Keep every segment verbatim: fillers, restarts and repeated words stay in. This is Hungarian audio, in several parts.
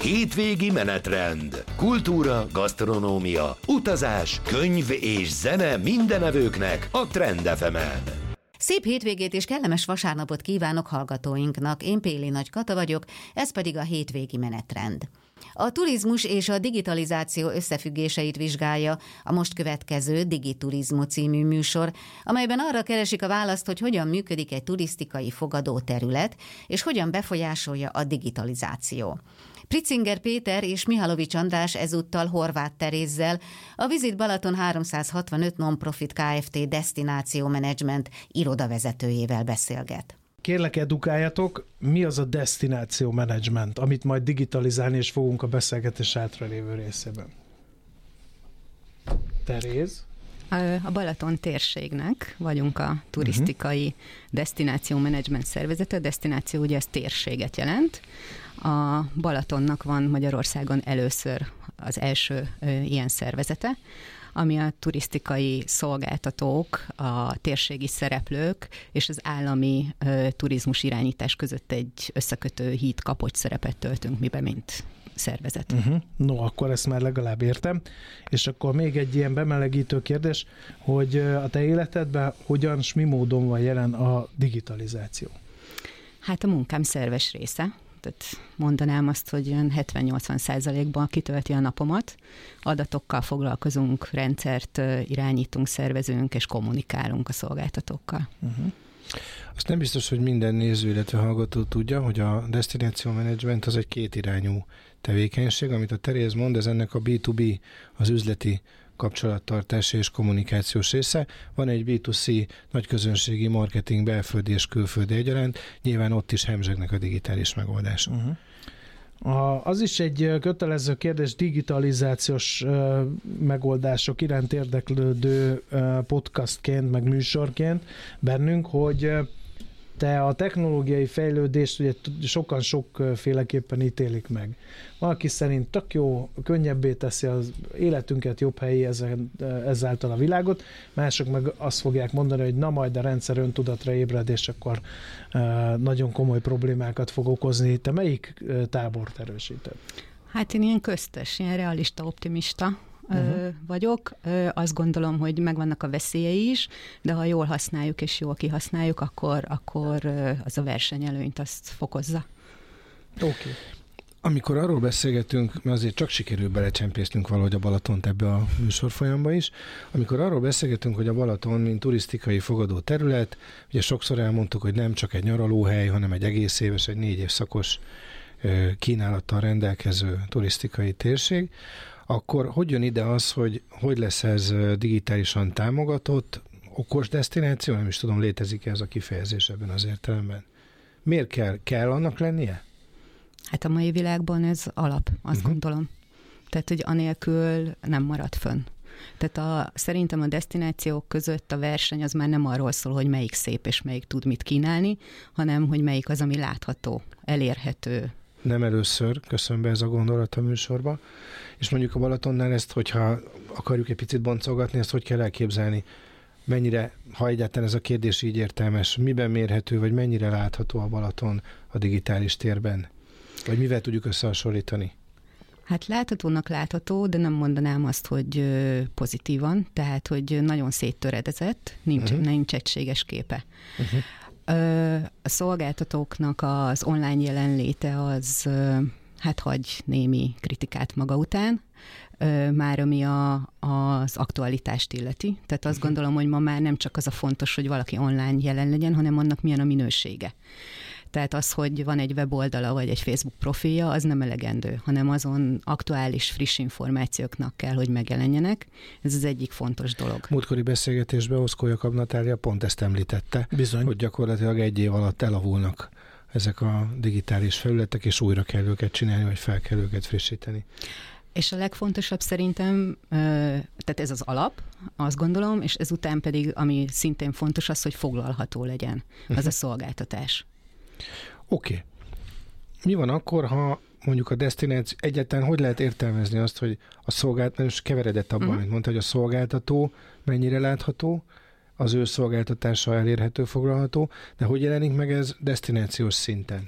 Hétvégi menetrend. Kultúra, gasztronómia, utazás, könyv és zene mindenevőknek a Trend ef emen. Szép hétvégét és kellemes vasárnapot kívánok hallgatóinknak. Én Péli Nagy Kata vagyok, ez pedig a hétvégi menetrend. A turizmus és a digitalizáció összefüggéseit vizsgálja a most következő Digiturizmo című műsor, amelyben arra keresik a választ, hogy hogyan működik egy turisztikai fogadó terület, és hogyan befolyásolja a digitalizáció. Priциnger Péter és Mihálovics András ezúttal Horváth Terézzel, a Visit Balaton háromszázhatvanöt Non-Profit Kft. Destináció Management irodavezetőjével beszélget. Kérlek, edukáljatok, mi az a destináció management, amit majd digitalizálni is fogunk a beszélgetés hátralévő részében. Teréz? A Balaton térségnek vagyunk a turisztikai uh-huh. destináció menedzsment szervezete. A destináció ugye ez térséget jelent. A Balatonnak van Magyarországon először az első ö, ilyen szervezete, ami a turisztikai szolgáltatók, a térségi szereplők és az állami ö, turizmus irányítás között egy összekötő híd kapocs szerepet töltünk mi be, mint szervezet. Uh-huh. No, akkor ezt már legalább értem. És akkor még egy ilyen bemelegítő kérdés, hogy a te életedben hogyan s mi módon van jelen a digitalizáció? Hát a munkám szerves része. Tehát mondanám azt, hogy olyan hetven-nyolcvan százalékban kitölti a napomat. Adatokkal foglalkozunk, rendszert irányítunk, szervezünk és kommunikálunk a szolgáltatókkal. Uh-huh. Azt nem biztos, hogy minden néző, illetve hallgató tudja, hogy a Destination Management az egy kétirányú tevékenység, amit a Teréz mond, ez ennek a bé kettő bé, az üzleti kapcsolattartási és kommunikációs része. Van egy bé kettő cé nagyközönségi marketing belföldi és külföldi egyaránt, nyilván ott is hemzsegnek a digitális megoldások. Uh-huh. A, az is egy kötelező kérdés, digitalizációs uh, megoldások iránt érdeklődő uh, podcastként, meg műsorként bennünk, hogy uh, te a technológiai fejlődést ugye sokan sokféleképpen ítélik meg. Valaki szerint tök jó, könnyebbé teszi az életünket, jobb helyi ezáltal a világot, mások meg azt fogják mondani, hogy na majd a rendszer öntudatra ébred, és akkor uh, nagyon komoly problémákat fog okozni. Te melyik uh, tábort erősíted? Hát én ilyen köztes, ilyen realista, optimista Uh-huh. vagyok. Azt gondolom, hogy megvannak a veszélyei is, de ha jól használjuk és jól kihasználjuk, akkor, akkor az a versenyelőnyt azt fokozza. Oké. Okay. Amikor arról beszélgetünk, mert azért csak sikerül belecsempésztünk valahogy a Balatont ebbe a műsorfolyamba is, amikor arról beszélgetünk, hogy a Balaton, mint turisztikai fogadó terület, ugye sokszor elmondtuk, hogy nem csak egy nyaralóhely, hanem egy egész éves, egy négy évszakos kínálattal rendelkező turisztikai térség, akkor hogy jön ide az, hogy hogy lesz ez digitálisan támogatott, okos desztináció? Nem is tudom, létezik-e ez a kifejezés ebben az értelemben. Miért kell? Kell annak lennie? Hát a mai világban ez alap, azt uh-huh. gondolom. Tehát, hogy anélkül nem marad fönn. Tehát a, szerintem a desztinációk között a verseny az már nem arról szól, hogy melyik szép és melyik tud mit kínálni, hanem hogy melyik az, ami látható, elérhető. Nem először köszön be ez a gondolat a műsorba. És mondjuk a Balatonnál ezt, hogyha akarjuk egy picit boncolgatni, ezt hogy kell elképzelni? Mennyire, ha egyáltalán ez a kérdés így értelmes, miben mérhető, vagy mennyire látható a Balaton a digitális térben? Vagy mivel tudjuk összehasonlítani? Hát láthatónak látható, de nem mondanám azt, hogy pozitívan, tehát, hogy nagyon széttöredezett, nincs, uh-huh. nincs egységes képe. Uh-huh. A szolgáltatóknak az online jelenléte az hát hagy némi kritikát maga után, már ami a, az aktualitást illeti. Tehát azt uh-huh. gondolom, hogy ma már nem csak az a fontos, hogy valaki online jelen legyen, hanem annak milyen a minősége. Tehát az, hogy van egy weboldala vagy egy Facebook profilja, az nem elegendő, hanem azon aktuális, friss információknak kell, hogy megjelenjenek. Ez az egyik fontos dolog. Múltkori beszélgetésben Oszkó Jakab Natália pont ezt említette, Bizony. hogy gyakorlatilag egy év alatt elavulnak ezek a digitális felületek, és újra kell őket csinálni, vagy fel kell őket frissíteni. És a legfontosabb szerintem, tehát ez az alap, azt gondolom, és ezután pedig, ami szintén fontos, az, hogy foglalható legyen az a szolgáltatás. Oké. Okay. Mi van akkor, ha mondjuk a desztináció, egyáltalán hogy lehet értelmezni azt, hogy a szolgáltató, most keveredett abban, uh-huh. amit mondta, hogy a szolgáltató mennyire látható, az ő szolgáltatása elérhető, foglalható, de hogy jelenik meg ez desztinációs szinten?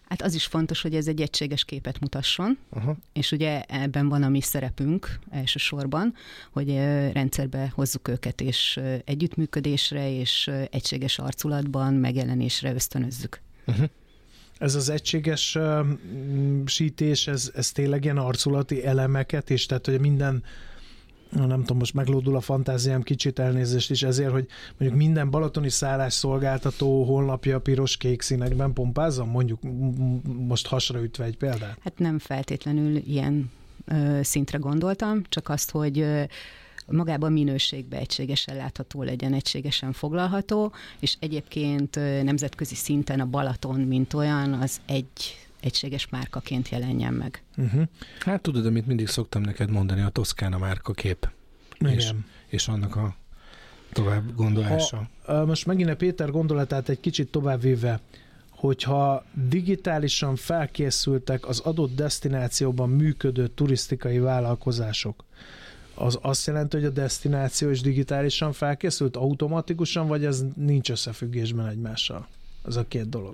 Hát az is fontos, hogy ez egy egységes képet mutasson, Aha. és ugye ebben van a mi szerepünk elsősorban, hogy rendszerbe hozzuk őket, és együttműködésre, és egységes arculatban megjelenésre ösztönözzük. Uh-huh. Ez az egységes uh, sítés, ez, ez tényleg ilyen arculati elemeket is, tehát hogy minden, nem tudom, most meglódul a fantáziám, kicsit elnézést is ezért, hogy mondjuk minden balatoni szállásszolgáltató honlapja piros-kék színekben pompázzon, mondjuk most hasraütve egy példát? Hát nem feltétlenül ilyen ö, szintre gondoltam, csak azt, hogy ö, magában minőségben egységesen látható legyen, egységesen foglalható, és egyébként ö, nemzetközi szinten a Balaton, mint olyan, az egy egységes márkaként jelenjen meg. Uh-huh. Hát tudod, amit mindig szoktam neked mondani, a Toszkána márkakép. És, és annak a tovább gondolása. Ha, most megint a Péter gondolatát egy kicsit tovább véve, hogyha digitálisan felkészültek az adott desztinációban működő turisztikai vállalkozások, az azt jelenti, hogy a desztináció is digitálisan felkészült automatikusan, vagy ez nincs összefüggésben egymással? Az a két dolog.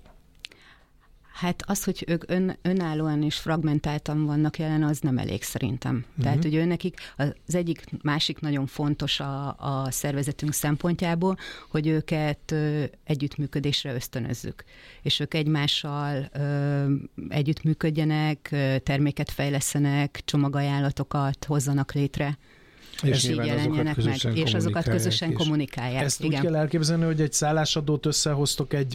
Hát az, hogy ők ön, önállóan és fragmentáltan vannak jelen, az nem elég szerintem. Uh-huh. Tehát, hogy őnekik az egyik másik nagyon fontos a, a szervezetünk szempontjából, hogy őket ö, együttműködésre ösztönözzük. És ők egymással ö, együttműködjenek, ö, terméket fejlesztenek, csomagajánlatokat hozzanak létre. És, és így jelenjenek meg, és azokat közösen is. kommunikálják. Ezt igen. úgy kell elképzelni, hogy egy szállásadót összehoztok egy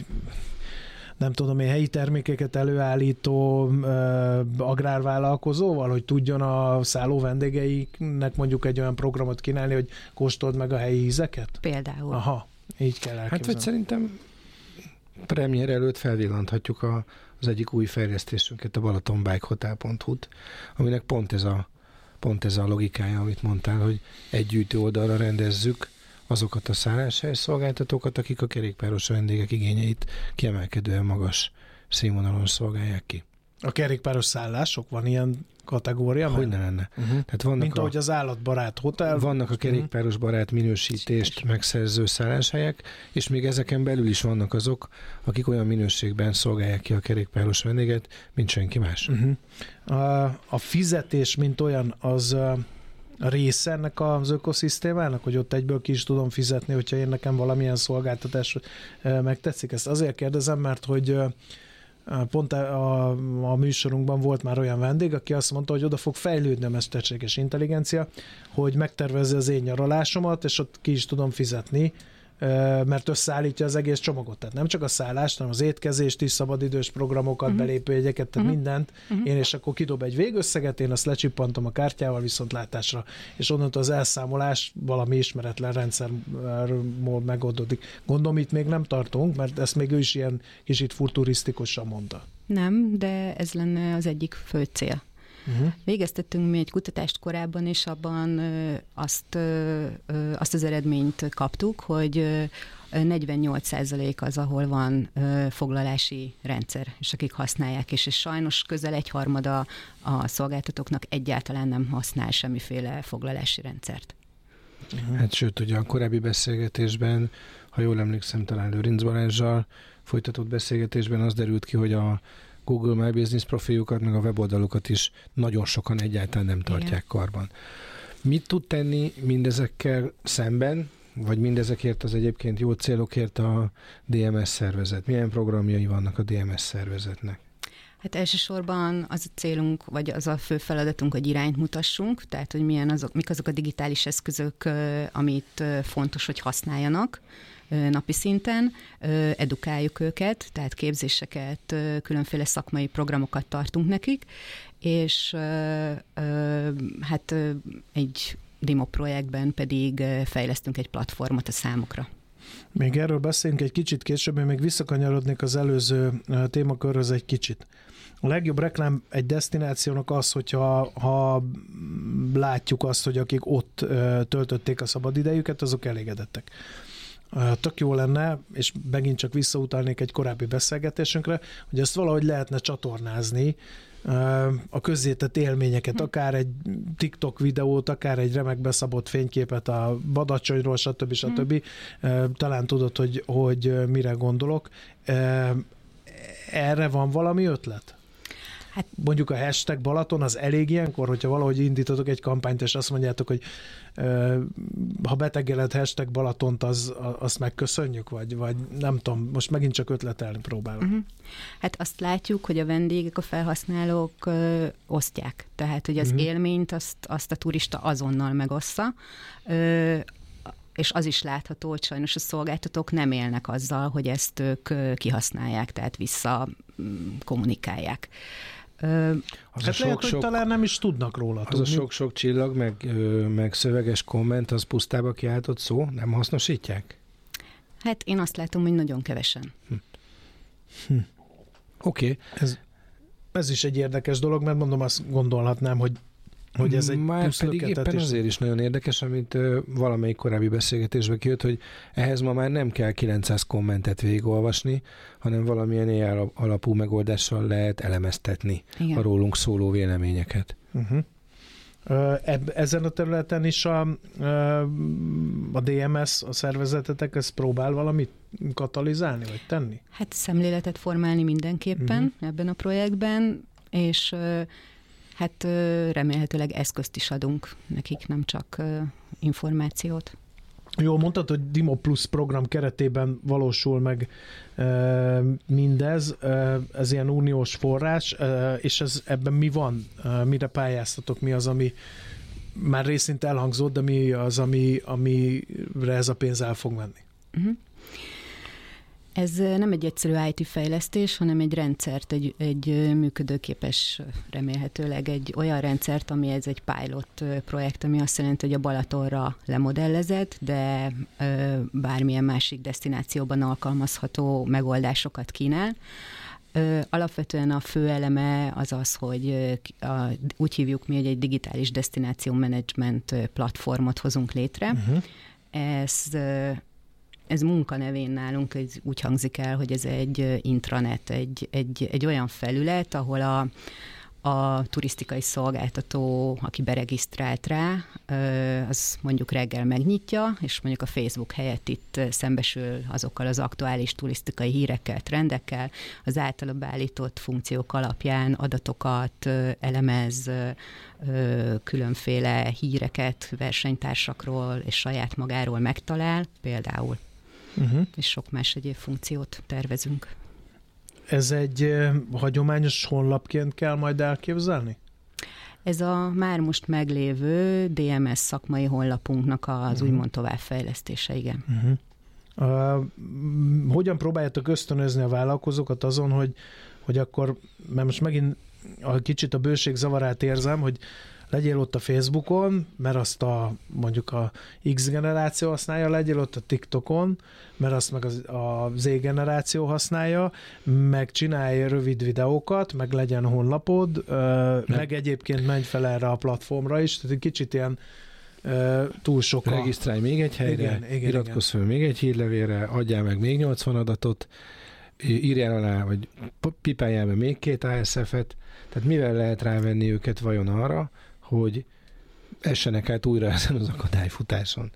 nem tudom én, helyi termékeket előállító uh, agrárvállalkozóval, hogy tudjon a szálló vendégeiknek mondjuk egy olyan programot kínálni, hogy kóstold meg a helyi ízeket? Például. Aha, így kell elképzelni. Hát vagy szerintem premier előtt felvillanthatjuk a, az egyik új fejlesztésünket, a balatonbikehotel pont hu-t, aminek pont ez, a, pont ez a logikája, amit mondtál, hogy egy gyűjtő oldalra rendezzük azokat a szálláshely szolgáltatókat, akik a kerékpáros vendégek igényeit kiemelkedően magas színvonalon szolgálják ki. A kerékpáros szállások? Van ilyen kategória? Hogy ne lenne. Uh-huh. Tehát vannak Mint a, ahogy az állatbarát hotel. Vannak a kerékpáros barát minősítést megszerző szálláshelyek, és még ezeken belül is vannak azok, akik olyan minőségben szolgálják ki a kerékpáros vendéget, mint senki más. Uh-huh. A, a fizetés, mint olyan, az a része ennek az ökoszisztémának, hogy ott egyből ki is tudom fizetni, hogyha én nekem valamilyen szolgáltatás megtetszik. Ezt azért kérdezem, mert hogy pont a, a műsorunkban volt már olyan vendég, aki azt mondta, hogy oda fog fejlődni a mesterséges intelligencia, hogy megtervezze az én nyaralásomat, és ott ki is tudom fizetni, mert összeállítja az egész csomagot. Tehát nem csak a szállást, hanem az étkezést is, szabadidős programokat, uh-huh. belépőjegyeket, tehát uh-huh. mindent. Uh-huh. Én és akkor kidob egy végösszeget, én azt lecsippantom a kártyával viszontlátásra, és onnantól az elszámolás valami ismeretlen rendszermód megoldódik. Gondolom, itt még nem tartunk, mert ezt még ő is ilyen kicsit futurisztikusan mondta. Nem, de ez lenne az egyik fő cél. Uh-huh. Végeztettünk mi egy kutatást korábban, és abban ö, azt, ö, ö, azt az eredményt kaptuk, hogy ö, negyvennyolc százalék az, ahol van ö, foglalási rendszer, és akik használják, és, és sajnos közel egyharmada a szolgáltatóknak egyáltalán nem használ semmiféle foglalási rendszert. Uh-huh. Hát sőt, ugye a korábbi beszélgetésben, ha jól emlékszem, talán Lőrinc Balázssal folytatott beszélgetésben az derült ki, hogy a Google My Business profiljukat, meg a weboldalukat is nagyon sokan egyáltalán nem tartják Igen. karban. Mit tud tenni mindezekkel szemben, vagy mindezekért az egyébként jó célokért a dé em es szervezet? Milyen programjai vannak a dé em es szervezetnek? Hát elsősorban az a célunk, vagy az a fő feladatunk, hogy irányt mutassunk, tehát hogy milyen azok, mik azok a digitális eszközök, amit fontos, hogy használjanak napi szinten, edukáljuk őket, tehát képzéseket, különféle szakmai programokat tartunk nekik, és hát egy demo projektben pedig fejlesztünk egy platformot a számukra. Még erről beszélünk egy kicsit később, én még visszakanyarodnék az előző témakörhöz egy kicsit. A legjobb reklám egy desztinációnak az, hogyha ha látjuk azt, hogy akik ott töltötték a szabadidejüket, azok elégedettek. Tök jó lenne, és megint csak visszautalnék egy korábbi beszélgetésünkre, hogy ezt valahogy lehetne csatornázni, a közzétett élményeket, akár egy TikTok videót, akár egy remekbe szabott fényképet a Badacsonyról, stb. stb. Talán tudod, hogy, hogy mire gondolok. erre van valami ötlet? Hát, mondjuk a hashtag Balaton az elég ilyenkor, hogyha valahogy indítotok egy kampányt, és azt mondjátok, hogy uh, ha betegeled hashtag Balatont, az, azt megköszönjük, vagy, vagy nem tudom, most megint csak ötletelni próbálok. Uh-huh. Hát azt látjuk, hogy a vendégek, a felhasználók ö, osztják. Tehát, hogy az uh-huh. élményt azt, azt a turista azonnal megossza, ö, és az is látható, hogy sajnos a szolgáltatók nem élnek azzal, hogy ezt ők kihasználják, tehát vissza kommunikálják. Az hát lehet, hogy talán nem is tudnak róla. Az tudni. A sok-sok csillag, meg, meg szöveges komment, az pusztába kiáltott szó, nem hasznosítják? Hát én azt látom, hogy nagyon kevesen. Hm. Hm. Oké. Okay. Ez, ez is egy érdekes dolog, mert mondom, azt gondolhatnám, hogy hogy ez egy Már pedig éppen azért is nagyon érdekes, amit uh, valamelyik korábbi beszélgetésben kijött, hogy ehhez ma már nem kell kilencszáz kommentet végigolvasni, hanem valamilyen ilyen alapú megoldással lehet elemeztetni Igen. a rólunk szóló véleményeket. Uh-huh. Uh, ezen a területen is a, uh, a dé em es, a szervezetetek, ez próbál valamit katalizálni, vagy tenni? Hát szemléletet formálni mindenképpen uh-huh. ebben a projektben, és uh, hát remélhetőleg eszközt is adunk nekik, nem csak információt. Jó, mondtad, hogy Dimo Plus program keretében valósul meg e, mindez, e, ez ilyen uniós forrás, e, és ez, ebben mi van? E, mire pályáztatok? Mi az, ami már részint elhangzott, de mi az, ami, amire ez a pénz el fog menni? Uh-huh. Ez nem egy egyszerű í té fejlesztés, hanem egy rendszert, egy, egy működőképes, remélhetőleg egy olyan rendszert, ami ez egy pilot projekt, ami azt jelenti, hogy a Balatonra lemodellezett, de bármilyen másik desztinációban alkalmazható megoldásokat kínál. Alapvetően a fő eleme az az, hogy a, úgy hívjuk mi, hogy egy digitális desztináció menedzsment platformot hozunk létre. Uh-huh. Ez Ez munkanevén nálunk úgy hangzik el, hogy ez egy intranet, egy, egy, egy olyan felület, ahol a, a turisztikai szolgáltató, aki beregisztrált rá, az mondjuk reggel megnyitja, és mondjuk a Facebook helyett itt szembesül azokkal az aktuális turisztikai hírekkel, trendekkel, az általa beállított funkciók alapján adatokat elemez, különféle híreket versenytársakról és saját magáról megtalál, például. Uh-huh. És sok más egyéb funkciót tervezünk. Ez egy eh, hagyományos honlapként kell majd elképzelni? Ez a már most meglévő dé em es szakmai honlapunknak az uh-huh. úgymond továbbfejlesztése, igen. Uh-huh. Uh, hogyan próbáljátok ösztönözni a vállalkozókat azon, hogy, hogy akkor, mert most megint a kicsit a bőség zavarát érzem, hogy legyél ott a Facebookon, mert azt a mondjuk a X generáció használja, legyél ott a TikTokon, mert azt meg az, a Z generáció használja, meg csinálj rövid videókat, meg legyen honlapod, meg, meg egyébként menj fel erre a platformra is, tehát egy kicsit ilyen túl sok a... Regisztrálj még egy helyre, igen, igen, iratkozz fel még egy hírlevélre, adjál meg még nyolcvan adatot, írjál alá, vagy pipáljál be még két á es ef-et, tehát mivel lehet rávenni őket vajon arra, hogy essenek át újra ezen az akadályfutáson?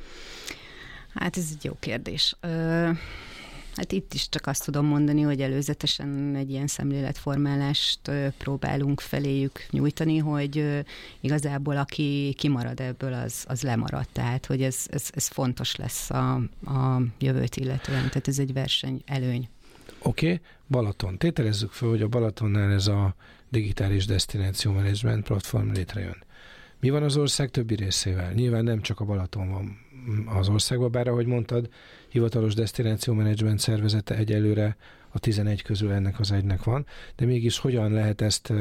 Hát ez egy jó kérdés. Ö, hát itt is csak azt tudom mondani, hogy előzetesen egy ilyen szemléletformálást ö, próbálunk feléjük nyújtani, hogy ö, igazából aki kimarad ebből, az, az lemarad. Tehát, hogy ez, ez, ez fontos lesz a, a jövőt illetően. Tehát ez egy verseny előny. Oké, okay. Balaton. Tételezzük fel, hogy a Balatonnál ez a digitális desztináció management platform létrejön. Mi van az ország többi részével? Nyilván nem csak a Balaton van az országban, bár ahogy mondtad, hivatalos desztináció management szervezete egyelőre a tizenegy közül ennek az egynek van, de mégis hogyan lehet ezt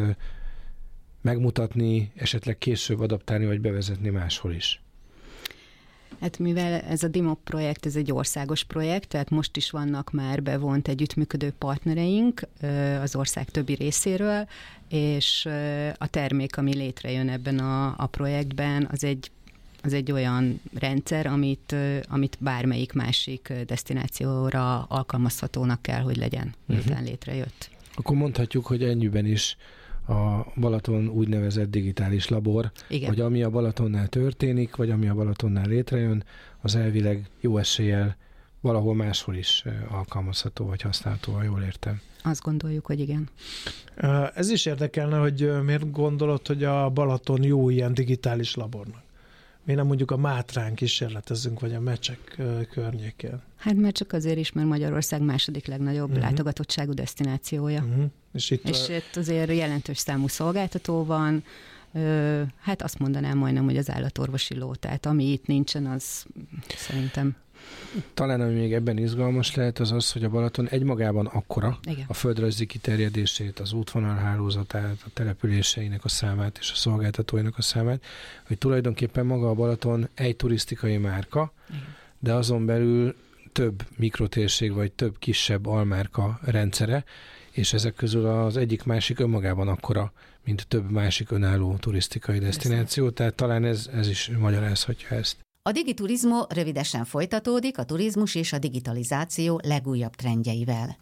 megmutatni, esetleg később adaptálni, vagy bevezetni máshol is? Hát mivel ez a Dimo projekt, ez egy országos projekt, tehát most is vannak már bevont együttműködő partnereink az ország többi részéről, és a termék, ami létrejön ebben a, a projektben, az egy, az egy olyan rendszer, amit, amit bármelyik másik desztinációra alkalmazhatónak kell, hogy legyen, miután uh-huh. létrejött. Akkor mondhatjuk, hogy ennyiben is a Balaton úgynevezett digitális labor, Igen. hogy ami a Balatonnál történik, vagy ami a Balatonnál létrejön, az elvileg jó eséllyel valahol máshol is alkalmazható vagy használható, ha jól értem. Azt gondoljuk, hogy igen. Ez is érdekelne, hogy miért gondolod, hogy a Balaton jó ilyen digitális labornak? Mi nem mondjuk a Mátrán kísérletezünk, vagy a Mecsek környékén? Hát mert csak azért is, mert Magyarország második legnagyobb uh-huh. látogatottságú desztinációja. Uh-huh. És, itt, és a... itt azért jelentős számú szolgáltató van, Ö, hát azt mondanám majdnem, hogy az állatorvosi ló, tehát ami itt nincsen, az szerintem... Talán ami még ebben izgalmas lehet, az az, hogy a Balaton egymagában akkora, igen. a földrajzi kiterjedését, az útvonalhálózatát, a településeinek a számát és a szolgáltatóinak a számát, hogy tulajdonképpen maga a Balaton egy turisztikai márka, igen. de azon belül több mikrotérség vagy több kisebb almárka rendszere, és ezek közül az egyik másik önmagában akkora, mint több másik önálló turisztikai desztináció, tehát talán ez, ez is magyarázhatja ezt. A Digiturizmo rövidesen folytatódik a turizmus és a digitalizáció legújabb trendjeivel.